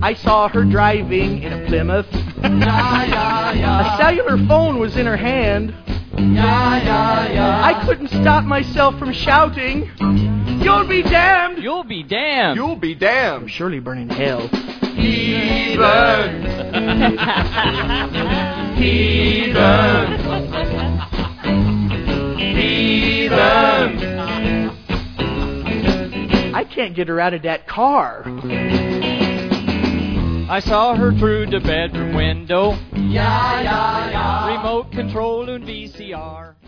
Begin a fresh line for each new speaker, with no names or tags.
I saw her driving in a Plymouth. A cellular phone was in her hand. I couldn't stop myself from shouting, "You'll be damned!
You'll be damned!
You'll be damned!
I'm surely burn in hell."
Heathen! Heathen! Heathen!
I can't get her out of that car.
I saw her through the bedroom window. Remote control and VCR.